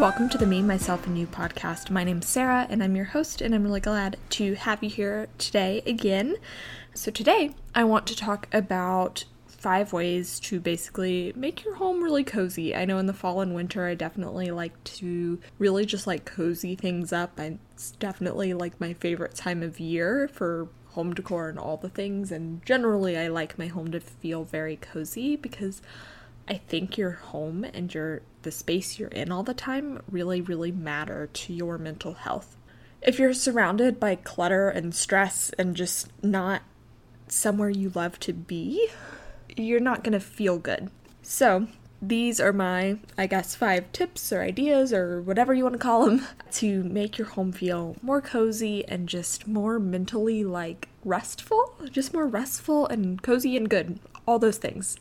Welcome to the Me, Myself, and You podcast. My name's Sarah, and I'm your host, and I'm really glad to have you here today again. So today, I want to talk about 5 ways to basically make your home really cozy. I know in the fall and winter, I definitely like to really just cozy things up. It's definitely my favorite time of year for home decor and all the things, and generally I like my home to feel very cozy because I think your home and the space you're in all the time really, really matter to your mental health. If you're surrounded by clutter and stress and just not somewhere you love to be, you're not going to feel good. So these are my, 5 tips or ideas or whatever you want to call them to make your home feel more cozy and just more mentally restful, just more restful and cozy and good. All those things.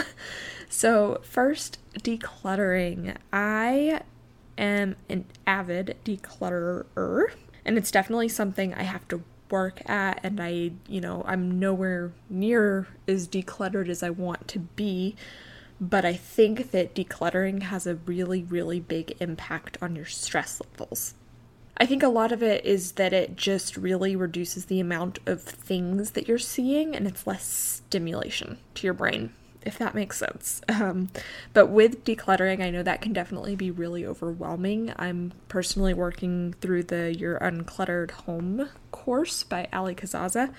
So first, decluttering. I am an avid declutterer, and it's definitely something I have to work at, and I'm nowhere near as decluttered as I want to be, but I think that decluttering has a really, really big impact on your stress levels. I think a lot of it is that it just really reduces the amount of things that you're seeing, and it's less stimulation to your brain, if that makes sense. But with decluttering, I know that can definitely be really overwhelming. I'm personally working through the Your Uncluttered Home course by Ali Kazaza.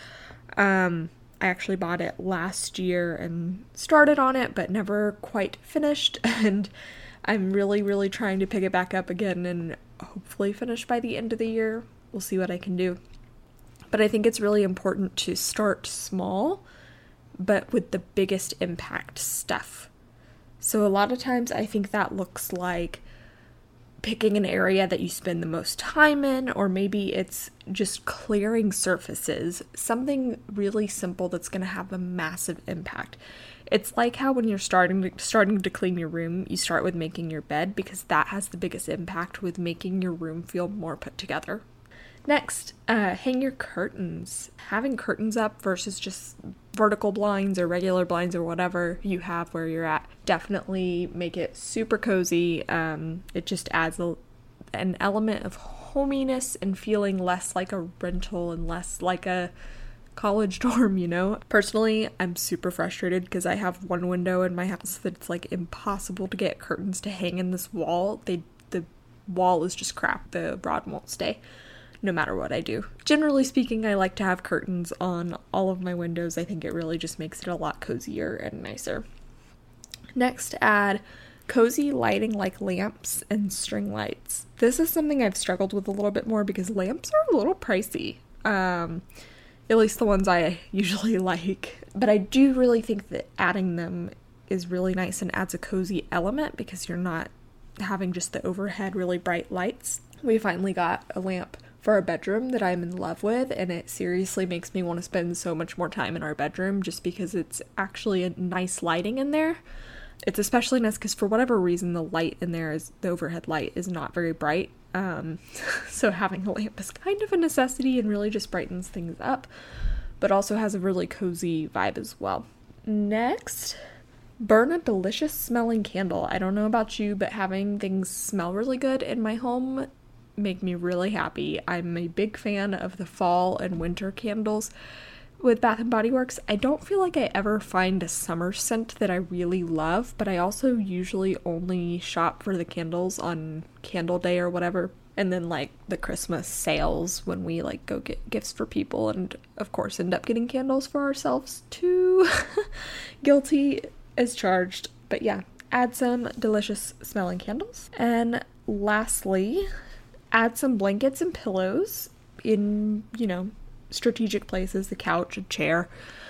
I actually bought it last year and started on it, but never quite finished, and I'm really, really trying to pick it back up again and hopefully finish by the end of the year. We'll see what I can do. But I think it's really important to start small, but with the biggest impact stuff. So a lot of times I think that looks like picking an area that you spend the most time in, or maybe it's just clearing surfaces, something really simple that's going to have a massive impact. It's like how when you're starting to clean your room, you start with making your bed because that has the biggest impact with making your room feel more put together. Next, hang your curtains. Having curtains up versus just vertical blinds or regular blinds or whatever you have where you're at definitely make it super cozy. It just adds an element of hominess and feeling less like a rental and less like a college dorm, Personally, I'm super frustrated because I have one window in my house that's impossible to get curtains to hang in this wall. The wall is just crap. The rod won't stay no matter what I do. Generally speaking, I like to have curtains on all of my windows. I think it really just makes it a lot cozier and nicer. Next, add cozy lighting like lamps and string lights. This is something I've struggled with a little bit more because lamps are a little pricey. At least the ones I usually like. But I do really think that adding them is really nice and adds a cozy element because you're not having just the overhead really bright lights. We finally got a lamp for our bedroom that I'm in love with, and it seriously makes me want to spend so much more time in our bedroom just because it's actually a nice lighting in there. It's especially nice because for whatever reason the light in there the overhead light is not very bright. So having a lamp is kind of a necessity and really just brightens things up, but also has a really cozy vibe as well. Next, burn a delicious smelling candle. I don't know about you, but having things smell really good in my home make me really happy. I'm a big fan of the fall and winter candles with Bath & Body Works. I don't feel like I ever find a summer scent that I really love, but I also usually only shop for the candles on Candle Day or whatever, and then the Christmas sales when we go get gifts for people, and of course end up getting candles for ourselves too. Guilty as charged. But yeah, add some delicious smelling candles. And lastly, add some blankets and pillows in, strategic places, the couch, a chair.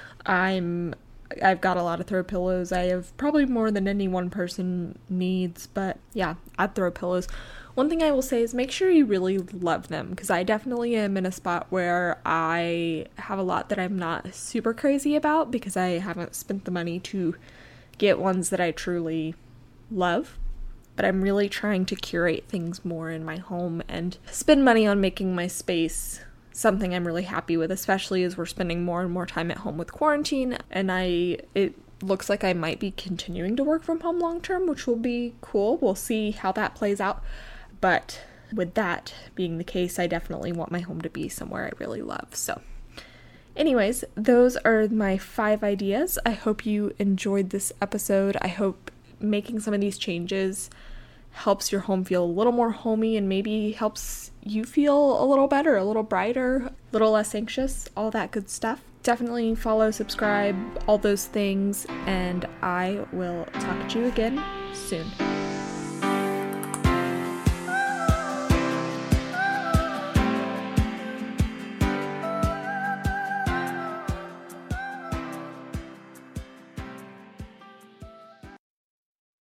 I've got a lot of throw pillows. I have probably more than any one person needs, but yeah, add throw pillows. One thing I will say is make sure you really love them, because I definitely am in a spot where I have a lot that I'm not super crazy about because I haven't spent the money to get ones that I truly love. But I'm really trying to curate things more in my home and spend money on making my space something I'm really happy with, especially as we're spending more and more time at home with quarantine, and it looks like I might be continuing to work from home long term, which will be cool. We'll see how that plays out. But with that being the case, I definitely want my home to be somewhere I really love. So anyways, those are my 5 ideas. I hope you enjoyed this episode. I hope making some of these changes helps your home feel a little more homey and maybe helps you feel a little better, a little brighter, a little less anxious, all that good stuff. Definitely follow, subscribe, all those things, and I will talk to you again soon.